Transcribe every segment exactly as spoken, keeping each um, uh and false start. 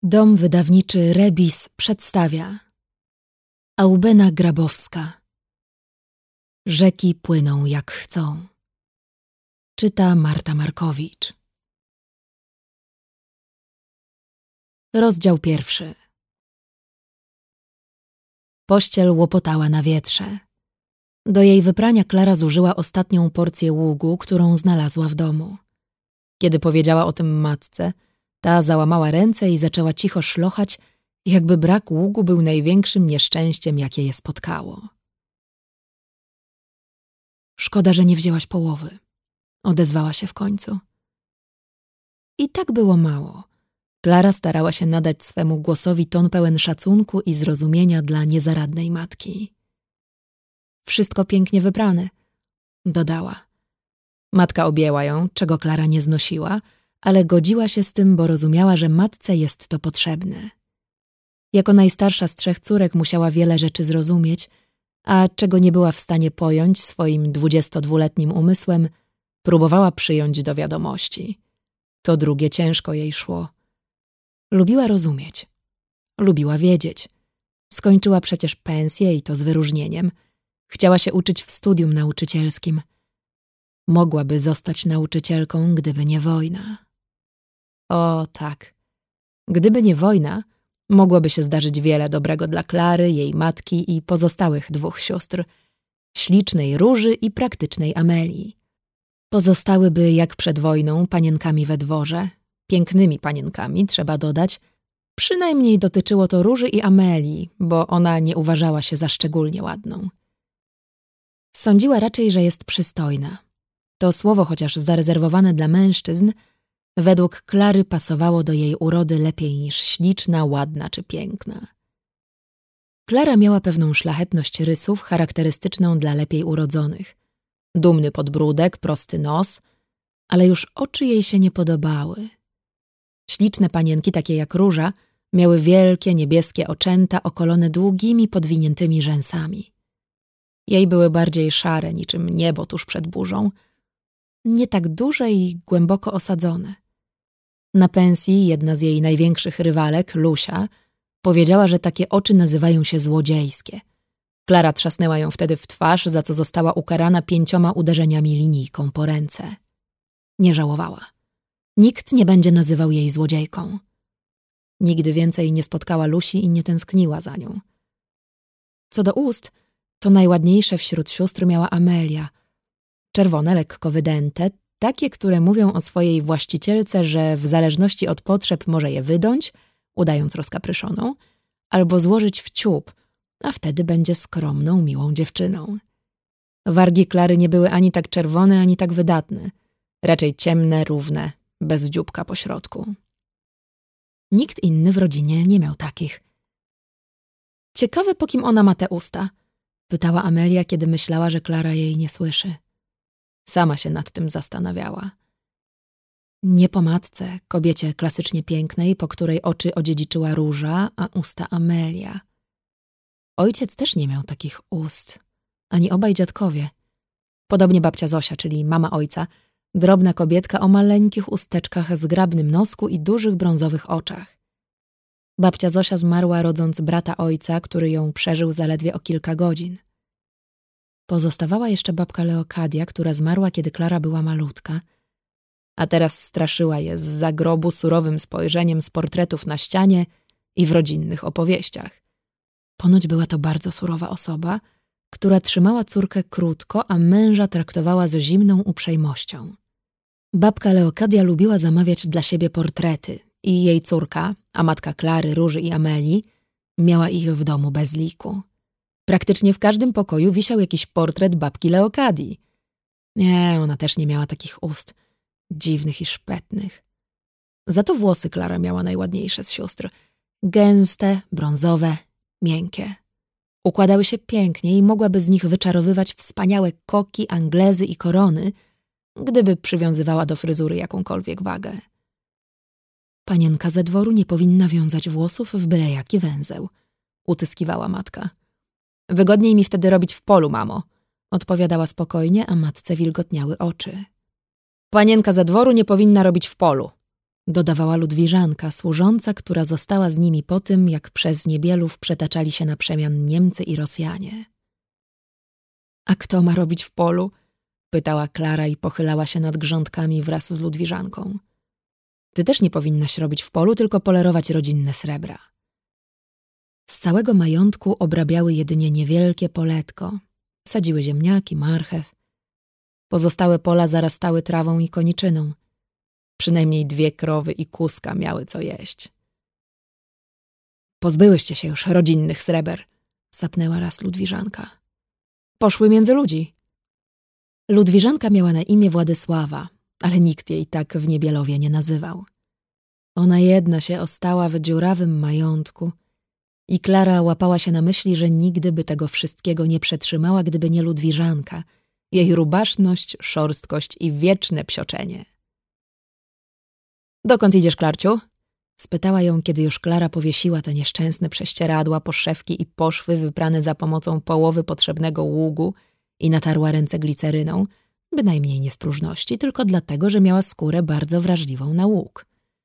Dom wydawniczy Rebis przedstawia Aubena Grabowska. Rzeki płyną jak chcą. Czyta Marta Markowicz. Rozdział pierwszy. Pościel łopotała na wietrze. Do jej wyprania Klara zużyła ostatnią porcję ługu, którą znalazła w domu. Kiedy powiedziała o tym matce, ta załamała ręce i zaczęła cicho szlochać, jakby brak ługu był największym nieszczęściem, jakie je spotkało. Szkoda, że nie wzięłaś połowy, odezwała się w końcu. I tak było mało. Klara starała się nadać swemu głosowi ton pełen szacunku i zrozumienia dla niezaradnej matki. Wszystko pięknie wyprane, dodała. Matka objęła ją, czego Klara nie znosiła, ale godziła się z tym, bo rozumiała, że matce jest to potrzebne. Jako najstarsza z trzech córek musiała wiele rzeczy zrozumieć, a czego nie była w stanie pojąć swoim dwudziestodwuletnim umysłem, próbowała przyjąć do wiadomości. To drugie ciężko jej szło. Lubiła rozumieć. Lubiła wiedzieć. Skończyła przecież pensję i to z wyróżnieniem. Chciała się uczyć w studium nauczycielskim. Mogłaby zostać nauczycielką, gdyby nie wojna. O, tak. Gdyby nie wojna, mogłoby się zdarzyć wiele dobrego dla Klary, jej matki i pozostałych dwóch sióstr, ślicznej Róży i praktycznej Amelii. Pozostałyby jak przed wojną panienkami we dworze, pięknymi panienkami, trzeba dodać. Przynajmniej dotyczyło to Róży i Amelii, bo ona nie uważała się za szczególnie ładną. Sądziła raczej, że jest przystojna. To słowo, chociaż zarezerwowane dla mężczyzn, według Klary pasowało do jej urody lepiej niż śliczna, ładna czy piękna. Klara miała pewną szlachetność rysów charakterystyczną dla lepiej urodzonych. Dumny podbródek, prosty nos, ale już oczy jej się nie podobały. Śliczne panienki, takie jak Róża, miały wielkie, niebieskie oczęta okolone długimi, podwiniętymi rzęsami. Jej były bardziej szare, niczym niebo tuż przed burzą, nie tak duże i głęboko osadzone. Na pensji jedna z jej największych rywalek, Lusia, powiedziała, że takie oczy nazywają się złodziejskie. Klara trzasnęła ją wtedy w twarz, za co została ukarana pięcioma uderzeniami linijką po ręce. Nie żałowała. Nikt nie będzie nazywał jej złodziejką. Nigdy więcej nie spotkała Lusi i nie tęskniła za nią. Co do ust, to najładniejsze wśród sióstr miała Amelia. Czerwone, lekko wydęte, takie, które mówią o swojej właścicielce, że w zależności od potrzeb może je wydąć, udając rozkapryszoną, albo złożyć w ciup, a wtedy będzie skromną, miłą dziewczyną. Wargi Klary nie były ani tak czerwone, ani tak wydatne. Raczej ciemne, równe, bez dzióbka po środku. Nikt inny w rodzinie nie miał takich. Ciekawe, po kim ona ma te usta, pytała Amelia, kiedy myślała, że Klara jej nie słyszy. Sama się nad tym zastanawiała. Nie po matce, kobiecie klasycznie pięknej, po której oczy odziedziczyła Róża, a usta Amelia. Ojciec też nie miał takich ust, ani obaj dziadkowie. Podobnie babcia Zosia, czyli mama ojca, drobna kobietka o maleńkich usteczkach, zgrabnym nosku i dużych brązowych oczach. Babcia Zosia zmarła, rodząc brata ojca, który ją przeżył zaledwie o kilka godzin. Pozostawała jeszcze babka Leokadia, która zmarła, kiedy Klara była malutka, a teraz straszyła je z zagrobu surowym spojrzeniem z portretów na ścianie i w rodzinnych opowieściach. Ponoć była to bardzo surowa osoba, która trzymała córkę krótko, a męża traktowała z zimną uprzejmością. Babka Leokadia lubiła zamawiać dla siebie portrety i jej córka, a matka Klary, Róży i Amelii, miała ich w domu bez liku. Praktycznie w każdym pokoju wisiał jakiś portret babki Leokadii. Nie, ona też nie miała takich ust, dziwnych i szpetnych. Za to włosy Klara miała najładniejsze z sióstr. Gęste, brązowe, miękkie. Układały się pięknie i mogłaby z nich wyczarowywać wspaniałe koki, anglezy i korony, gdyby przywiązywała do fryzury jakąkolwiek wagę. Panienka ze dworu nie powinna wiązać włosów w byle jaki węzeł, utyskiwała matka. Wygodniej mi wtedy robić w polu, mamo, odpowiadała spokojnie, a matce wilgotniały oczy. Panienka ze dworu nie powinna robić w polu, dodawała Ludwiżanka, służąca, która została z nimi po tym, jak przez Niebielów przetaczali się na przemian Niemcy i Rosjanie. A kto ma robić w polu? Pytała Klara i pochylała się nad grządkami wraz z Ludwiżanką. Ty też nie powinnaś robić w polu, tylko polerować rodzinne srebra. Z całego majątku obrabiały jedynie niewielkie poletko. Sadziły ziemniaki, marchew. Pozostałe pola zarastały trawą i koniczyną. Przynajmniej dwie krowy i kózka miały co jeść. Pozbyłyście się już rodzinnych sreber, sapnęła raz Ludwiżanka. Poszły między ludzi. Ludwiżanka miała na imię Władysława, ale nikt jej tak w Niebielowie nie nazywał. Ona jedna się ostała w dziurawym majątku i Klara łapała się na myśli, że nigdy by tego wszystkiego nie przetrzymała, gdyby nie Ludwiżanka, jej rubaszność, szorstkość i wieczne psioczenie. Dokąd idziesz, Klarciu? Spytała ją, kiedy już Klara powiesiła te nieszczęsne prześcieradła, poszewki i poszwy wyprane za pomocą połowy potrzebnego ługu i natarła ręce gliceryną, bynajmniej nie z próżności, tylko dlatego, że miała skórę bardzo wrażliwą na łuk.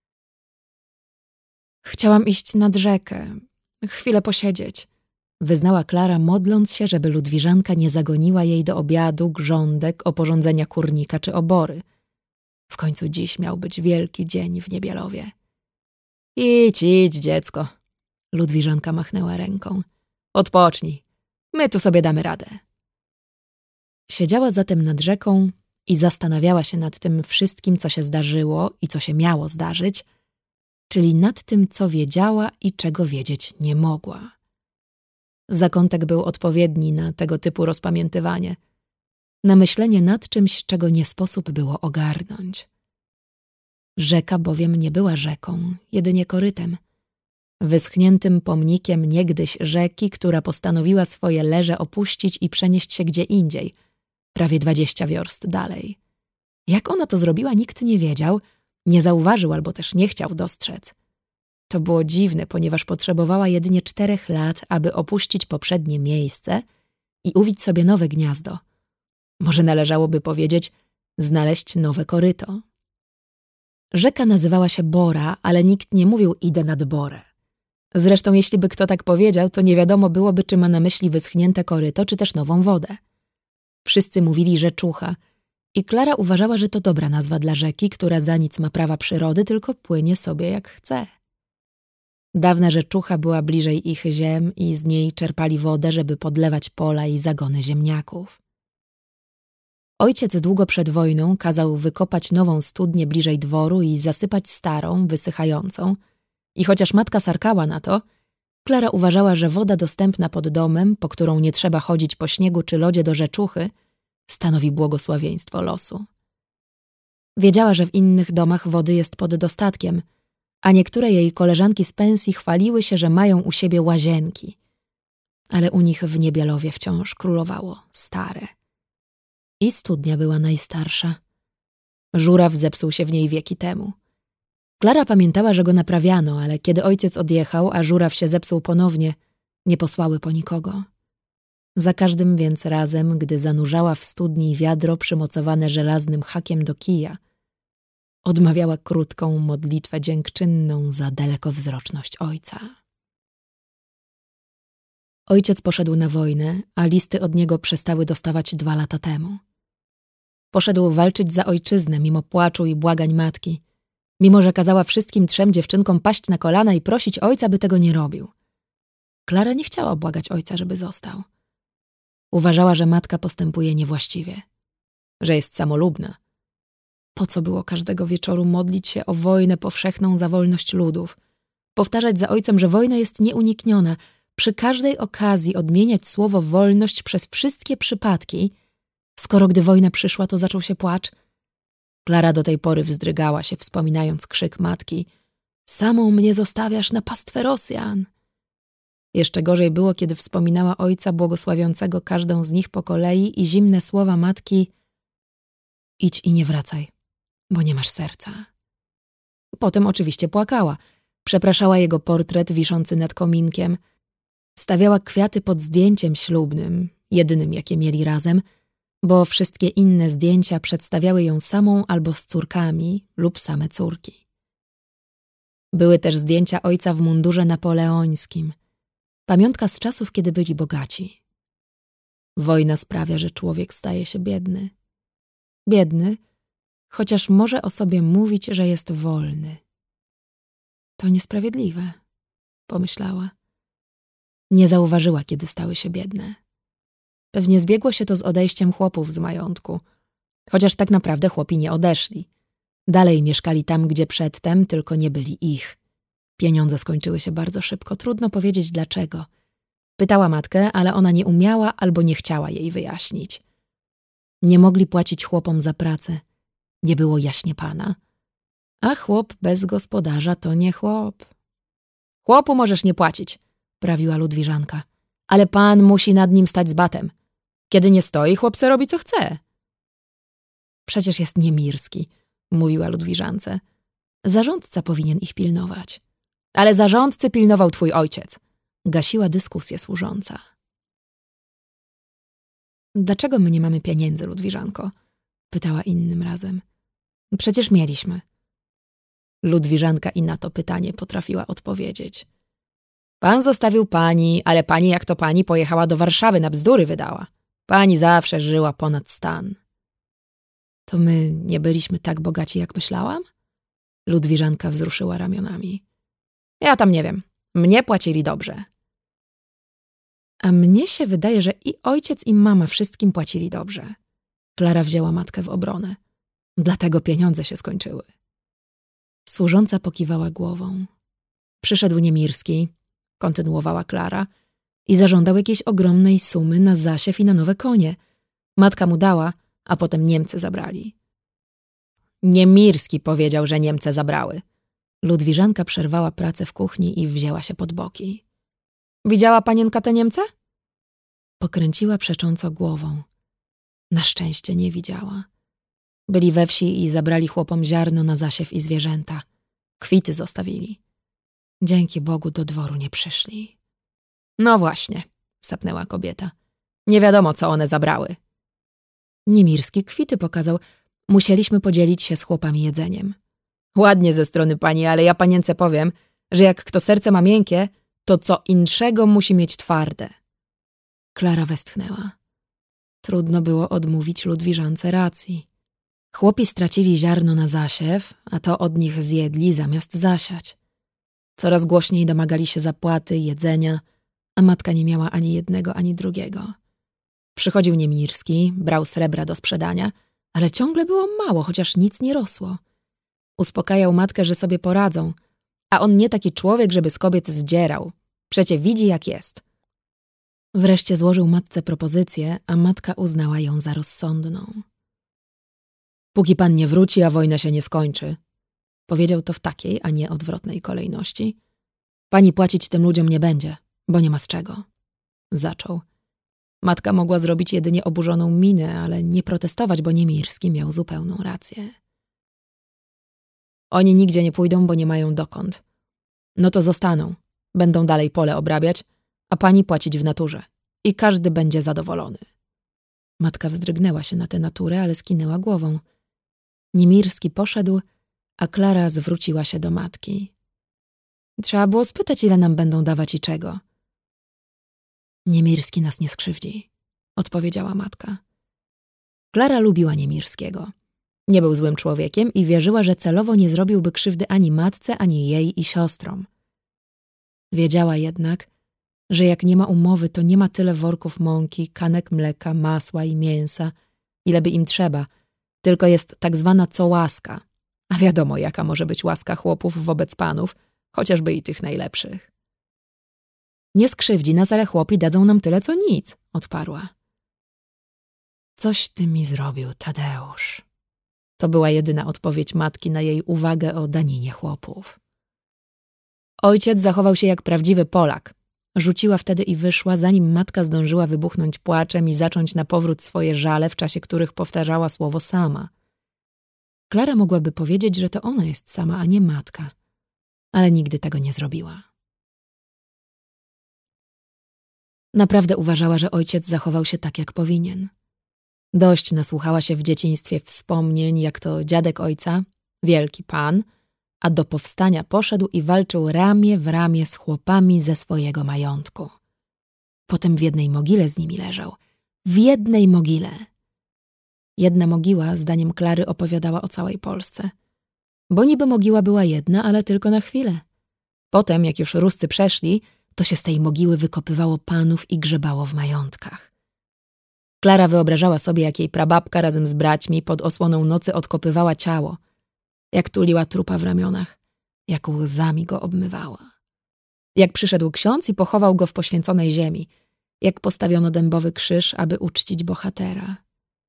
Chciałam iść nad rzekę, chwilę posiedzieć, wyznała Klara, modląc się, żeby Ludwiżanka nie zagoniła jej do obiadu grządek, oporządzenia kurnika czy obory. W końcu dziś miał być wielki dzień w Niebielowie. Idź, idź, dziecko. Ludwiżanka machnęła ręką. Odpocznij. My tu sobie damy radę. Siedziała zatem nad rzeką i zastanawiała się nad tym wszystkim, co się zdarzyło i co się miało zdarzyć, czyli nad tym, co wiedziała i czego wiedzieć nie mogła. Zakątek był odpowiedni na tego typu rozpamiętywanie, na myślenie nad czymś, czego nie sposób było ogarnąć. Rzeka bowiem nie była rzeką, jedynie korytem, wyschniętym pomnikiem niegdyś rzeki, która postanowiła swoje leże opuścić i przenieść się gdzie indziej, prawie dwadzieścia wiorst dalej. Jak ona to zrobiła, nikt nie wiedział, nie zauważył albo też nie chciał dostrzec. To było dziwne, ponieważ potrzebowała jedynie czterech lat, aby opuścić poprzednie miejsce i uwić sobie nowe gniazdo. Może należałoby powiedzieć, znaleźć nowe koryto. Rzeka nazywała się Bora, ale nikt nie mówił idę nad Borę. Zresztą jeśli by kto tak powiedział, to nie wiadomo byłoby, czy ma na myśli wyschnięte koryto, czy też nową wodę. Wszyscy mówili rzeczucha i Klara uważała, że to dobra nazwa dla rzeki, która za nic ma prawa przyrody, tylko płynie sobie jak chce. Dawna rzeczucha była bliżej ich ziem i z niej czerpali wodę, żeby podlewać pola i zagony ziemniaków. Ojciec długo przed wojną kazał wykopać nową studnię bliżej dworu i zasypać starą, wysychającą. I chociaż matka sarkała na to, Klara uważała, że woda dostępna pod domem, po którą nie trzeba chodzić po śniegu czy lodzie do rzeczuchy, stanowi błogosławieństwo losu. Wiedziała, że w innych domach wody jest pod dostatkiem, a niektóre jej koleżanki z pensji chwaliły się, że mają u siebie łazienki. Ale u nich w Niebielowie wciąż królowało stare. I studnia była najstarsza. Żuraw zepsuł się w niej wieki temu. Klara pamiętała, że go naprawiano, ale kiedy ojciec odjechał, a żuraw się zepsuł ponownie, nie posłały po nikogo. Za każdym więc razem, gdy zanurzała w studni wiadro przymocowane żelaznym hakiem do kija, odmawiała krótką modlitwę dziękczynną za dalekowzroczność ojca. Ojciec poszedł na wojnę, a listy od niego przestały dostawać dwa lata temu. Poszedł walczyć za ojczyznę mimo płaczu i błagań matki, mimo że kazała wszystkim trzem dziewczynkom paść na kolana i prosić ojca, by tego nie robił. Klara nie chciała błagać ojca, żeby został. Uważała, że matka postępuje niewłaściwie, że jest samolubna. Po co było każdego wieczoru modlić się o wojnę powszechną za wolność ludów, powtarzać za ojcem, że wojna jest nieunikniona, przy każdej okazji odmieniać słowo wolność przez wszystkie przypadki, skoro gdy wojna przyszła, to zaczął się płacz? Klara do tej pory wzdrygała się, wspominając krzyk matki: samą mnie zostawiasz na pastwę Rosjan. Jeszcze gorzej było, kiedy wspominała ojca błogosławiącego każdą z nich po kolei i zimne słowa matki: idź i nie wracaj, bo nie masz serca. Potem oczywiście płakała, przepraszała jego portret wiszący nad kominkiem, stawiała kwiaty pod zdjęciem ślubnym, jedynym jakie mieli razem, bo wszystkie inne zdjęcia przedstawiały ją samą albo z córkami lub same córki. Były też zdjęcia ojca w mundurze napoleońskim. Pamiątka z czasów, kiedy byli bogaci. Wojna sprawia, że człowiek staje się biedny. Biedny, chociaż może o sobie mówić, że jest wolny. To niesprawiedliwe, pomyślała. Nie zauważyła, kiedy stały się biedne. Pewnie zbiegło się to z odejściem chłopów z majątku. Chociaż tak naprawdę chłopi nie odeszli. Dalej mieszkali tam, gdzie przedtem, tylko nie byli ich. Pieniądze skończyły się bardzo szybko, trudno powiedzieć dlaczego. Pytała matkę, ale ona nie umiała albo nie chciała jej wyjaśnić. Nie mogli płacić chłopom za pracę. Nie było jaśnie pana. A chłop bez gospodarza to nie chłop. Chłopu możesz nie płacić, prawiła Ludwiżanka. Ale pan musi nad nim stać z batem. Kiedy nie stoi, chłop se robi co chce. Przecież jest niemirski, mówiła Ludwiżance. Zarządca powinien ich pilnować. Ale zarządcy pilnował twój ojciec. Gasiła dyskusję służąca. Dlaczego my nie mamy pieniędzy, Ludwiżanko? Pytała innym razem. Przecież mieliśmy. Ludwiżanka i na to pytanie potrafiła odpowiedzieć. Pan zostawił pani, ale pani jak to pani pojechała do Warszawy, na bzdury wydała. Pani zawsze żyła ponad stan. To my nie byliśmy tak bogaci, jak myślałam? Ludwiżanka wzruszyła ramionami. Ja tam nie wiem. Mnie płacili dobrze. A mnie się wydaje, że i ojciec, i mama wszystkim płacili dobrze. Klara wzięła matkę w obronę. Dlatego pieniądze się skończyły. Służąca pokiwała głową. Przyszedł Niemirski, kontynuowała Klara, i zażądał jakiejś ogromnej sumy na zasiew i na nowe konie. Matka mu dała, a potem Niemcy zabrali. Niemirski powiedział, że Niemcy zabrały. Ludwiżanka przerwała pracę w kuchni i wzięła się pod boki. Widziała panienka te Niemce? Pokręciła przecząco głową. Na szczęście nie widziała. Byli we wsi i zabrali chłopom ziarno na zasiew i zwierzęta. Kwity zostawili. Dzięki Bogu do dworu nie przyszli. No właśnie, sapnęła kobieta. Nie wiadomo, co one zabrały. Niemirski kwity pokazał. Musieliśmy podzielić się z chłopami jedzeniem. Ładnie ze strony pani, ale ja panience powiem, że jak kto serce ma miękkie, to co inszego musi mieć twarde. Klara westchnęła. Trudno było odmówić Ludwiżance racji. Chłopi stracili ziarno na zasiew, a to od nich zjedli zamiast zasiać. Coraz głośniej domagali się zapłaty, jedzenia, a matka nie miała ani jednego, ani drugiego. Przychodził Niemirski, brał srebra do sprzedania, ale ciągle było mało, chociaż nic nie rosło. Uspokajał matkę, że sobie poradzą, a on nie taki człowiek, żeby z kobiet zdzierał. Przecie widzi, jak jest. Wreszcie złożył matce propozycję, a matka uznała ją za rozsądną. Póki pan nie wróci, a wojna się nie skończy. Powiedział to w takiej, a nie odwrotnej kolejności. Pani płacić tym ludziom nie będzie, bo nie ma z czego. Zaczął. Matka mogła zrobić jedynie oburzoną minę, ale nie protestować, bo Niemirski miał zupełną rację. Oni nigdzie nie pójdą, bo nie mają dokąd. No to zostaną. Będą dalej pole obrabiać, a pani płacić w naturze. I każdy będzie zadowolony. Matka wzdrygnęła się na tę naturę, ale skinęła głową. Niemirski poszedł, a Klara zwróciła się do matki. Trzeba było spytać, ile nam będą dawać i czego. Niemirski nas nie skrzywdzi, odpowiedziała matka. Klara lubiła Niemirskiego. Nie był złym człowiekiem i wierzyła, że celowo nie zrobiłby krzywdy ani matce, ani jej i siostrom. Wiedziała jednak, że jak nie ma umowy, to nie ma tyle worków mąki, kanek mleka, masła i mięsa, ile by im trzeba, tylko jest tak zwana cołaska, a wiadomo, jaka może być łaska chłopów wobec panów, chociażby i tych najlepszych. Nie skrzywdzi nas, ale chłopi dadzą nam tyle, co nic, odparła. Coś ty mi zrobił, Tadeusz. To była jedyna odpowiedź matki na jej uwagę o daninie chłopów. Ojciec zachował się jak prawdziwy Polak. Rzuciła wtedy i wyszła, zanim matka zdążyła wybuchnąć płaczem i zacząć na powrót swoje żale, w czasie których powtarzała słowo sama. Klara mogłaby powiedzieć, że to ona jest sama, a nie matka, ale nigdy tego nie zrobiła. Naprawdę uważała, że ojciec zachował się tak, jak powinien. Dość nasłuchała się w dzieciństwie wspomnień, jak to dziadek ojca, wielki pan, a do powstania poszedł i walczył ramię w ramię z chłopami ze swojego majątku. Potem w jednej mogile z nimi leżał. W jednej mogile. Jedna mogiła, zdaniem Klary, opowiadała o całej Polsce. Bo niby mogiła była jedna, ale tylko na chwilę. Potem, jak już Ruscy przeszli, to się z tej mogiły wykopywało panów i grzebało w majątkach. Klara wyobrażała sobie, jak jej prababka razem z braćmi pod osłoną nocy odkopywała ciało, jak tuliła trupa w ramionach, jak łzami go obmywała. Jak przyszedł ksiądz i pochował go w poświęconej ziemi, jak postawiono dębowy krzyż, aby uczcić bohatera.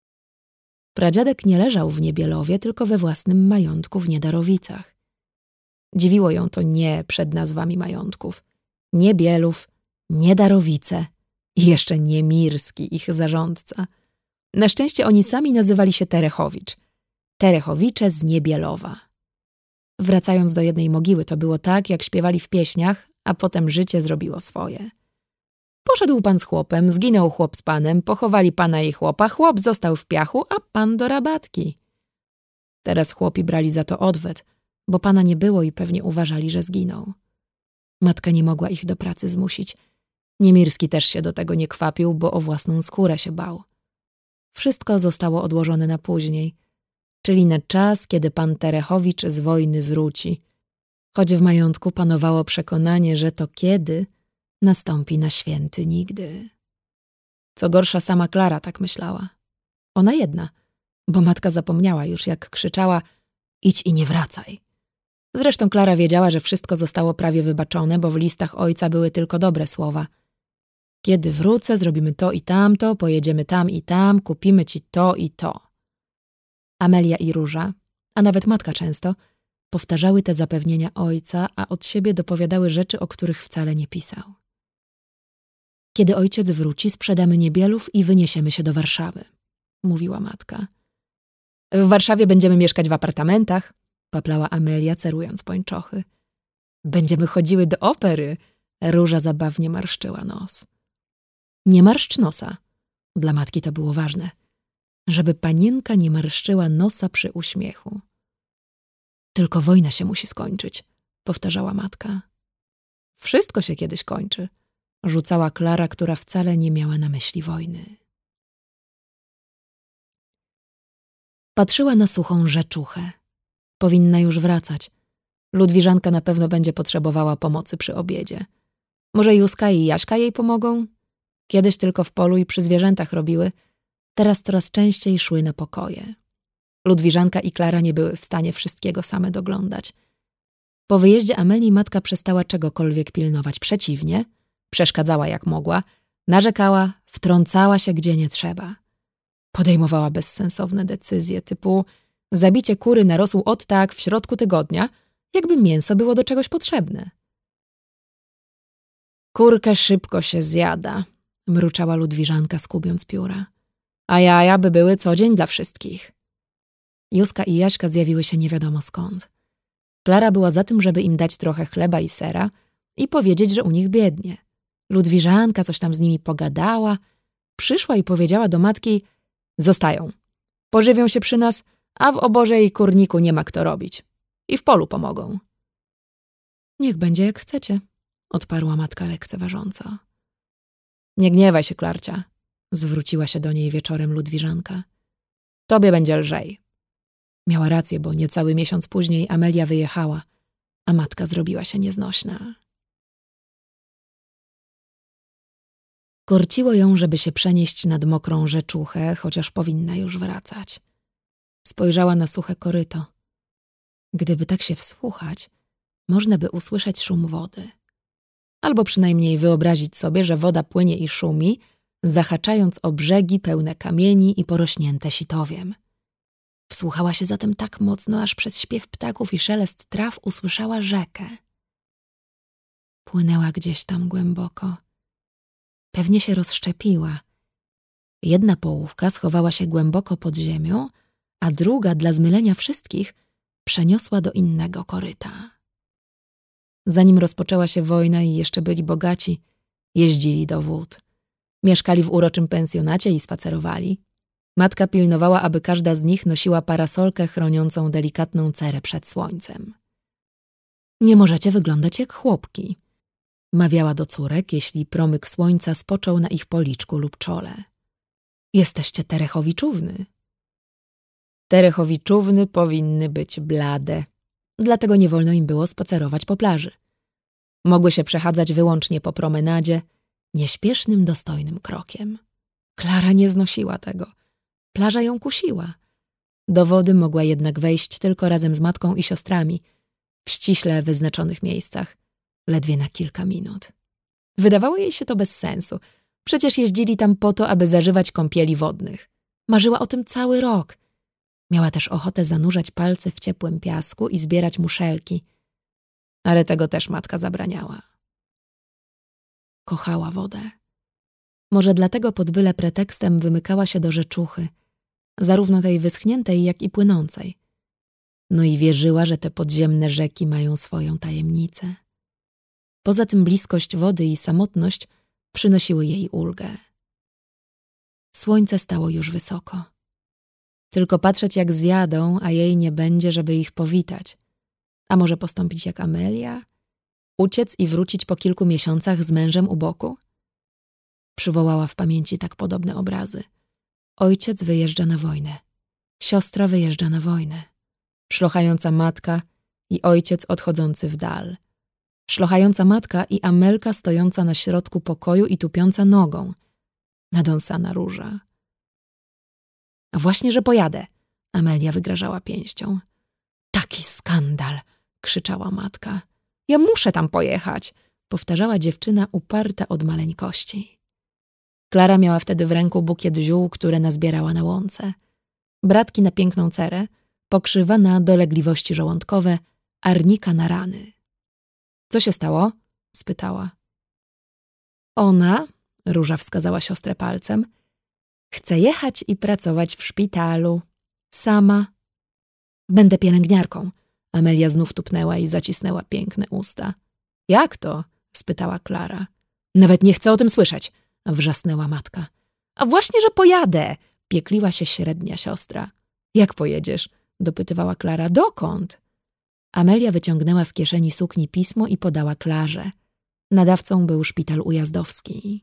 Pradziadek nie leżał w Niebielowie, tylko we własnym majątku w Niedarowicach. Dziwiło ją to nie przed nazwami majątków. Nie Bielów, nie Darowice i jeszcze nie Mirski, ich zarządca. Na szczęście oni sami nazywali się Terechowicz. Terechowicze z Niebielowa. Wracając do jednej mogiły, to było tak, jak śpiewali w pieśniach, a potem życie zrobiło swoje. Poszedł pan z chłopem, zginął chłop z panem, pochowali pana i chłopa, chłop został w piachu, a pan do rabatki. Teraz chłopi brali za to odwet, bo pana nie było i pewnie uważali, że zginął. Matka nie mogła ich do pracy zmusić. Niemirski też się do tego nie kwapił, bo o własną skórę się bał. Wszystko zostało odłożone na później, czyli na czas, kiedy pan Terechowicz z wojny wróci, choć w majątku panowało przekonanie, że to kiedy nastąpi na święty nigdy. Co gorsza, sama Klara tak myślała. Ona jedna, bo matka zapomniała już, jak krzyczała: idź i nie wracaj. Zresztą Klara wiedziała, że wszystko zostało prawie wybaczone, bo w listach ojca były tylko dobre słowa. Kiedy wrócę, zrobimy to i tamto, pojedziemy tam i tam, kupimy ci to i to. Amelia i Róża, a nawet matka często, powtarzały te zapewnienia ojca, a od siebie dopowiadały rzeczy, o których wcale nie pisał. Kiedy ojciec wróci, sprzedamy Niebielów i wyniesiemy się do Warszawy, mówiła matka. W Warszawie będziemy mieszkać w apartamentach, paplała Amelia, cerując pończochy. Będziemy chodziły do opery, Róża zabawnie marszczyła nos. Nie marszcz nosa. Dla matki to było ważne, żeby panienka nie marszczyła nosa przy uśmiechu. Tylko wojna się musi skończyć, powtarzała matka. Wszystko się kiedyś kończy, rzucała Klara, która wcale nie miała na myśli wojny. Patrzyła na suchą rzeczuchę. Powinna już wracać. Ludwiżanka na pewno będzie potrzebowała pomocy przy obiedzie. Może Józka i Jaśka jej pomogą? Kiedyś tylko w polu i przy zwierzętach robiły, teraz coraz częściej szły na pokoje. Ludwiżanka i Klara nie były w stanie wszystkiego same doglądać. Po wyjeździe Amelii matka przestała czegokolwiek pilnować. Przeciwnie, przeszkadzała jak mogła, narzekała, wtrącała się gdzie nie trzeba. Podejmowała bezsensowne decyzje typu zabicie kury na rosół od tak w środku tygodnia, jakby mięso było do czegoś potrzebne. Kurkę szybko się zjada, mruczała Ludwiżanka, skubiąc pióra. A jaja by były co dzień dla wszystkich. Józka i Jaśka zjawiły się nie wiadomo skąd. Klara była za tym, żeby im dać trochę chleba i sera i powiedzieć, że u nich biednie. Ludwiżanka coś tam z nimi pogadała, przyszła i powiedziała do matki: zostają. Pożywią się przy nas, a w oborze i kurniku nie ma kto robić. I w polu pomogą. Niech będzie jak chcecie, odparła matka lekceważąco. Nie gniewaj się, Klarcia, zwróciła się do niej wieczorem Ludwiżanka. Tobie będzie lżej. Miała rację, bo niecały miesiąc później Amelia wyjechała, a matka zrobiła się nieznośna. Korciło ją, żeby się przenieść nad mokrą rzeczuchę, chociaż powinna już wracać. Spojrzała na suche koryto. Gdyby tak się wsłuchać, można by usłyszeć szum wody. Albo przynajmniej wyobrazić sobie, że woda płynie i szumi, zahaczając o brzegi pełne kamieni i porośnięte sitowiem. Wsłuchała się zatem tak mocno, aż przez śpiew ptaków i szelest traw usłyszała rzekę. Płynęła gdzieś tam głęboko. Pewnie się rozszczepiła. Jedna połówka schowała się głęboko pod ziemią, a druga, dla zmylenia wszystkich, przeniosła do innego koryta. Zanim rozpoczęła się wojna i jeszcze byli bogaci, jeździli do wód. Mieszkali w uroczym pensjonacie i spacerowali. Matka pilnowała, aby każda z nich nosiła parasolkę chroniącą delikatną cerę przed słońcem. Nie możecie wyglądać jak chłopki, mawiała do córek, jeśli promyk słońca spoczął na ich policzku lub czole. Jesteście Terechowiczówny. Terechowiczówny powinny być blade, dlatego nie wolno im było spacerować po plaży. Mogły się przechadzać wyłącznie po promenadzie, nieśpiesznym, dostojnym krokiem. Klara nie znosiła tego. Plaża ją kusiła. Do wody mogła jednak wejść tylko razem z matką i siostrami, w ściśle wyznaczonych miejscach, ledwie na kilka minut. Wydawało jej się to bez sensu. Przecież jeździli tam po to, aby zażywać kąpieli wodnych. Marzyła o tym cały rok. Miała też ochotę zanurzać palce w ciepłym piasku i zbierać muszelki, ale tego też matka zabraniała. Kochała wodę. Może dlatego pod byle pretekstem wymykała się do rzeczuchy, zarówno tej wyschniętej, jak i płynącej. No i wierzyła, że te podziemne rzeki mają swoją tajemnicę. Poza tym bliskość wody i samotność przynosiły jej ulgę. Słońce stało już wysoko. Tylko patrzeć, jak zjadą, a jej nie będzie, żeby ich powitać. A może postąpić jak Amelia? Uciec i wrócić po kilku miesiącach z mężem u boku? Przywołała w pamięci tak podobne obrazy. Ojciec wyjeżdża na wojnę. Siostra wyjeżdża na wojnę. Szlochająca matka i ojciec odchodzący w dal. Szlochająca matka i Amelka stojąca na środku pokoju i tupiąca nogą. Nadąsana róża. A właśnie, że pojadę. Amelia wygrażała pięścią. Taki skandal, krzyczała matka. Ja muszę tam pojechać, powtarzała dziewczyna uparta od maleńkości. Klara miała wtedy w ręku bukiet ziół, które nazbierała na łące. Bratki na piękną cerę, pokrzywa na dolegliwości żołądkowe, arnika na rany. Co się stało? Spytała. Ona, Róża wskazała siostrę palcem, chce jechać i pracować w szpitalu. Sama. Będę pielęgniarką. Amelia znów tupnęła i zacisnęła piękne usta. Jak to? Spytała Klara. Nawet nie chcę o tym słyszeć, wrzasnęła matka. A właśnie, że pojadę, piekliła się średnia siostra. Jak pojedziesz? Dopytywała Klara. Dokąd? Amelia wyciągnęła z kieszeni sukni pismo i podała Klarze. Nadawcą był szpital ujazdowski.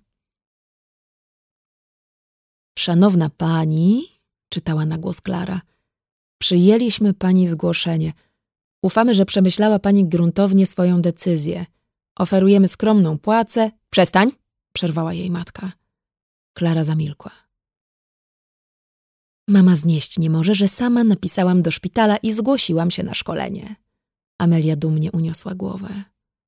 Szanowna pani, czytała na głos Klara, przyjęliśmy pani zgłoszenie. Ufamy, że przemyślała pani gruntownie swoją decyzję. Oferujemy skromną płacę. Przestań, przerwała jej matka. Klara zamilkła. Mama znieść nie może, że sama napisałam do szpitala i zgłosiłam się na szkolenie. Amelia dumnie uniosła głowę.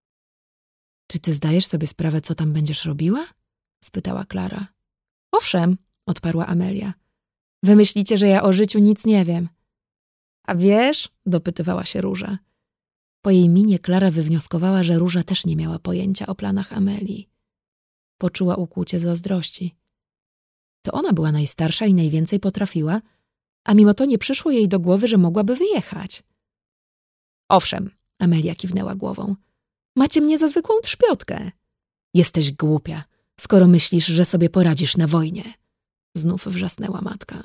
Czy ty zdajesz sobie sprawę, co tam będziesz robiła? Spytała Klara. Owszem, odparła Amelia. Wy myślicie, że ja o życiu nic nie wiem. A wiesz? Dopytywała się Róża. Po jej minie Klara wywnioskowała, że Róża też nie miała pojęcia o planach Amelii. Poczuła ukłucie zazdrości. To ona była najstarsza i najwięcej potrafiła, a mimo to nie przyszło jej do głowy, że mogłaby wyjechać. Owszem, Amelia kiwnęła głową. Macie mnie za zwykłą trzpiotkę. Jesteś głupia, skoro myślisz, że sobie poradzisz na wojnie. Znów wrzasnęła matka.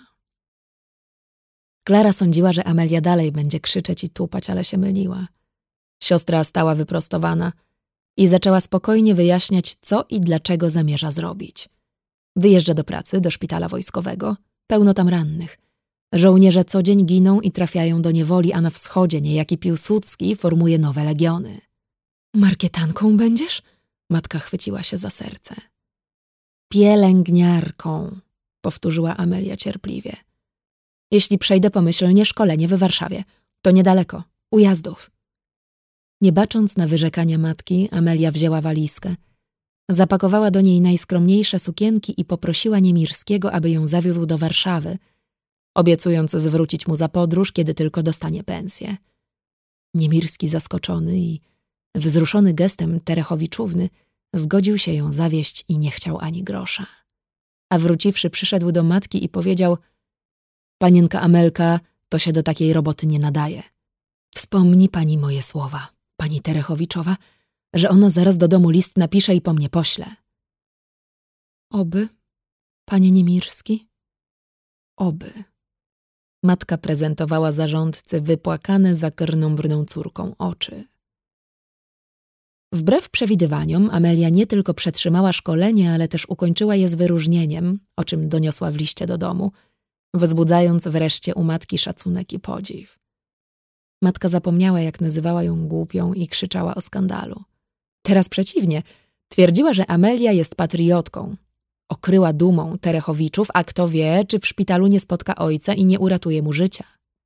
Klara sądziła, że Amelia dalej będzie krzyczeć i tupać, ale się myliła. Siostra stała wyprostowana i zaczęła spokojnie wyjaśniać, co i dlaczego zamierza zrobić. Wyjeżdża do pracy, do szpitala wojskowego, pełno tam rannych. Żołnierze co dzień giną i trafiają do niewoli, a na wschodzie niejaki Piłsudski formuje nowe legiony. Markietanką będziesz? Matka chwyciła się za serce. Pielęgniarką, powtórzyła Amelia cierpliwie. Jeśli przejdę pomyślnie szkolenie w Warszawie, to niedaleko, Ujazdów. Nie bacząc na wyrzekania matki, Amelia wzięła walizkę. Zapakowała do niej najskromniejsze sukienki i poprosiła Niemirskiego, aby ją zawiózł do Warszawy, obiecując zwrócić mu za podróż, kiedy tylko dostanie pensję. Niemirski, zaskoczony i wzruszony gestem Terechowiczówny, zgodził się ją zawieźć i nie chciał ani grosza. A wróciwszy, przyszedł do matki i powiedział: Panienka Amelka to się do takiej roboty nie nadaje. Wspomni pani moje słowa, pani Terechowiczowa, że ona zaraz do domu list napisze i po mnie pośle. Oby, panie Niemirski, oby. Matka prezentowała zarządcy wypłakane za krnąbrną córką oczy. Wbrew przewidywaniom, Amelia nie tylko przetrzymała szkolenie, ale też ukończyła je z wyróżnieniem, o czym doniosła w liście do domu, wzbudzając wreszcie u matki szacunek i podziw. Matka zapomniała, jak nazywała ją głupią i krzyczała o skandalu. Teraz przeciwnie, twierdziła, że Amelia jest patriotką. Okryła dumą Terechowiczów, a kto wie, czy w szpitalu nie spotka ojca i nie uratuje mu życia.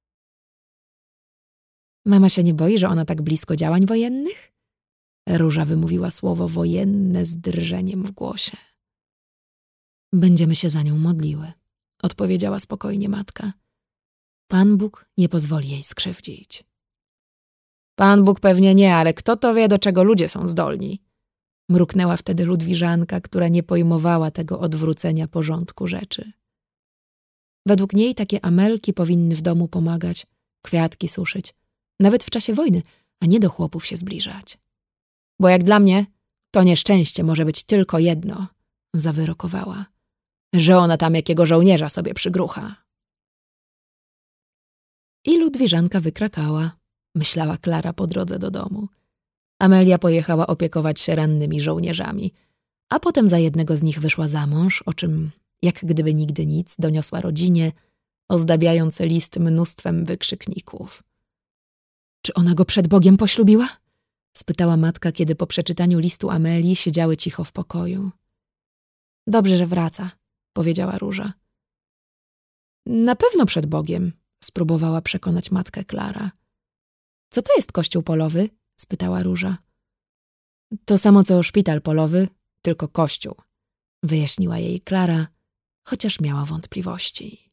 Mama się nie boi, że ona tak blisko działań wojennych? Róża wymówiła słowo wojenne z drżeniem w głosie. Będziemy się za nią modliły, odpowiedziała spokojnie matka. Pan Bóg nie pozwoli jej skrzywdzić. Pan Bóg pewnie nie, ale kto to wie, do czego ludzie są zdolni? Mruknęła wtedy Ludwiżanka, która nie pojmowała tego odwrócenia porządku rzeczy. Według niej takie Amelki powinny w domu pomagać, kwiatki suszyć, nawet w czasie wojny, a nie do chłopów się zbliżać. Bo jak dla mnie, to nieszczęście może być tylko jedno, zawyrokowała, że ona tam jakiego żołnierza sobie przygrucha. I Ludwiżanka wykrakała, myślała Klara po drodze do domu. Amelia pojechała opiekować się rannymi żołnierzami, a potem za jednego z nich wyszła za mąż, o czym, jak gdyby nigdy nic, doniosła rodzinie, ozdabiając list mnóstwem wykrzykników. Czy ona go przed Bogiem poślubiła? Spytała matka, kiedy po przeczytaniu listu Amelii siedziały cicho w pokoju. Dobrze, że wraca, powiedziała Róża. Na pewno przed Bogiem, spróbowała przekonać matkę Klara. Co to jest kościół polowy? Spytała Róża. To samo co szpital polowy, tylko kościół, wyjaśniła jej Klara, chociaż miała wątpliwości.